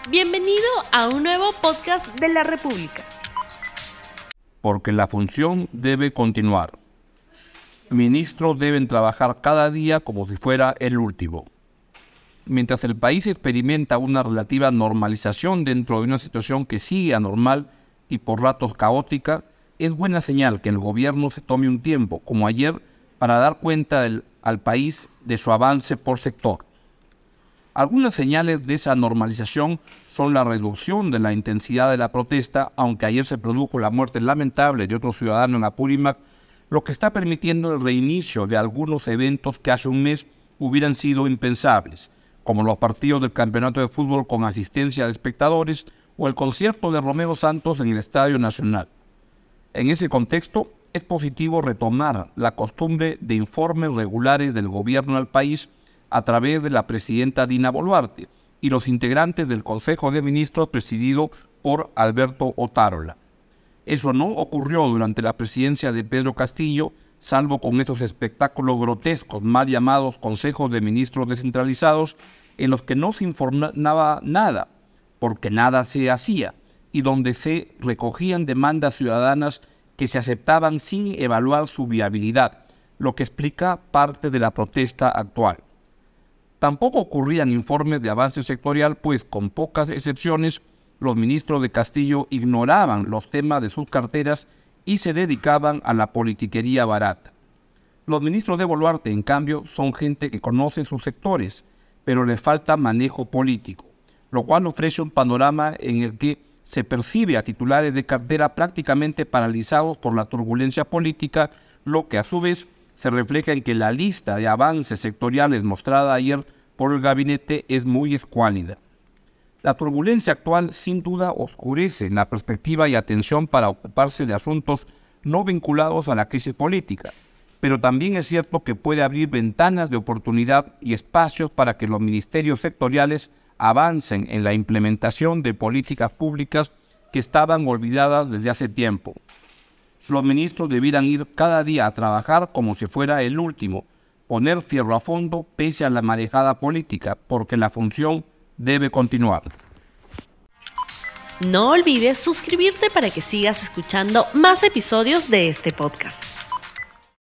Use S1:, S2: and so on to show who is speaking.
S1: Bienvenido a un nuevo podcast de la República.
S2: Porque la función debe continuar. Ministros deben trabajar cada día como si fuera el último. Mientras el país experimenta una relativa normalización dentro de una situación que sigue anormal y por ratos caótica, es buena señal que el gobierno se tome un tiempo, como ayer, para dar cuenta al país de su avance por sector. Algunas señales de esa normalización son la reducción de la intensidad de la protesta, aunque ayer se produjo la muerte lamentable de otro ciudadano en Apurímac, lo que está permitiendo el reinicio de algunos eventos que hace un mes hubieran sido impensables, como los partidos del campeonato de fútbol con asistencia de espectadores o el concierto de Romeo Santos en el Estadio Nacional. En ese contexto, es positivo retomar la costumbre de informes regulares del gobierno al país a través de la presidenta Dina Boluarte y los integrantes del Consejo de Ministros presidido por Alberto Otárola. Eso no ocurrió durante la presidencia de Pedro Castillo, salvo con esos espectáculos grotescos mal llamados Consejos de Ministros descentralizados, en los que no se informaba nada, porque nada se hacía, y donde se recogían demandas ciudadanas que se aceptaban sin evaluar su viabilidad, lo que explica parte de la protesta actual. Tampoco ocurrían informes de avance sectorial, pues con pocas excepciones, los ministros de Castillo ignoraban los temas de sus carteras y se dedicaban a la politiquería barata. Los ministros de Boluarte, en cambio, son gente que conoce sus sectores, pero les falta manejo político, lo cual ofrece un panorama en el que se percibe a titulares de cartera prácticamente paralizados por la turbulencia política, lo que a su vez se refleja en que la lista de avances sectoriales mostrada ayer por el gabinete es muy escuálida. La turbulencia actual sin duda oscurece la perspectiva y atención para ocuparse de asuntos no vinculados a la crisis política, pero también es cierto que puede abrir ventanas de oportunidad y espacios para que los ministerios sectoriales avancen en la implementación de políticas públicas que estaban olvidadas desde hace tiempo. Los ministros debieran ir cada día a trabajar como si fuera el último, poner fierro a fondo pese a la marejada política, porque la función debe continuar.
S1: No olvides suscribirte para que sigas escuchando más episodios de este podcast.